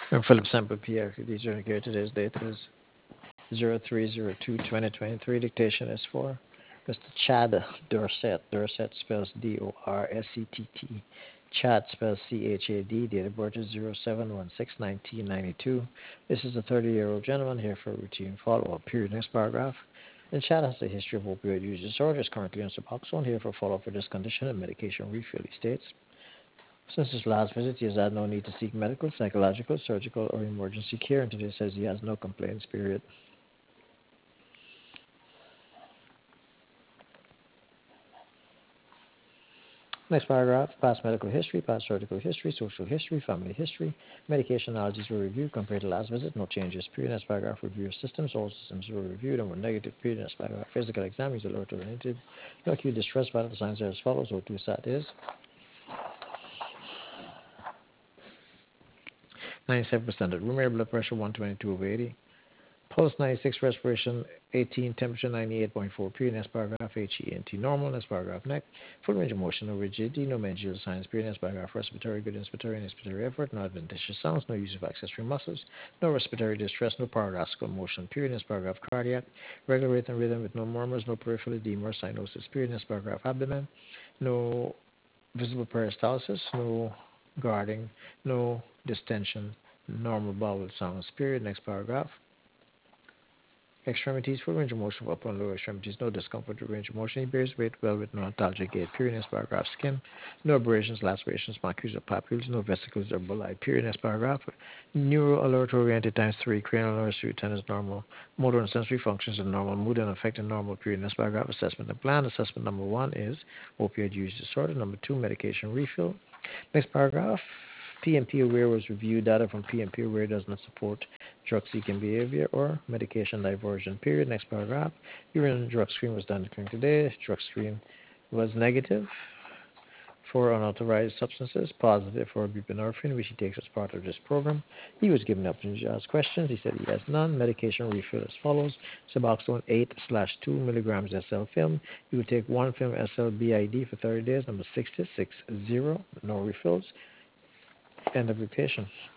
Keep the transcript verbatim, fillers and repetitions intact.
I'm Philip Semper, P R. These are here. Today's date is zero three zero two twenty twenty-three. Dictation is for Mister Chad Dorset. Dorset spells D O R S E T T. Chad spells C H A D. Date of birth is zero seven one six nineteen ninety-two. This is a thirty-year-old gentleman here for routine follow-up. Period. Next paragraph. And Chad has a history of opioid use disorder. Is currently on Suboxone. Here for follow-up for this condition and medication refill. He states. Since his last visit, he has had no need to seek medical, psychological, surgical, or emergency care, and today says he has no complaints, period. Next paragraph, past medical history, past surgical history, social history, family history, medication allergies were reviewed compared to last visit, no changes, period. Next paragraph, review of systems, all systems were reviewed and were negative, period. Next paragraph, physical exam, he's alert oriented, no acute distress, vital signs are as follows, O two sat is ninety-seven percent of room air, blood pressure one twenty-two over eighty. Pulse ninety-six, respiration eighteen, temperature ninety-eight point four. Period. Next paragraph, H E N T normal. Next paragraph, neck. Full range of motion, no rigidity, no mandibular signs. Period. Next paragraph, respiratory, good inspiratory and expiratory effort, no adventitious sounds, no use of accessory muscles, no respiratory distress, no paradoxical motion. Period. Next paragraph, cardiac, regular rate and rhythm with no murmurs, no peripheral edema or cyanosis. Period. Next paragraph, abdomen, no visible peristalsis, no guarding, no distension, normal bowel sounds. Period. Next paragraph. Extremities, full range of motion for upper and lower extremities, no discomfort or range of motion. He bears weight well with no nostalgic gait. Period. Next paragraph. Skin, no abrasions, lacerations, macules or papules, no vesicles or bulli. Period. Next paragraph. Neuro alert oriented times three, cranial nursery ten is normal. Motor and sensory functions are normal. Mood and affect are normal. Period. Next paragraph. Assessment and plan. Assessment number one is opioid use disorder. Number two, medication refill. Next paragraph. P M P aware was reviewed. Data from P M P aware does not support drug seeking behavior or medication diversion. Period. Next paragraph. Urine drug screen was done during today. Drug screen was negative for unauthorized substances, positive for buprenorphine, which he takes as part of this program. He was given the opportunity to ask questions. He said he has none. Medication refill as follows. Suboxone eight slash two milligrams S L film. He would take one film S L B I D for thirty days. Number sixty-six zero. No refills. End of dictation.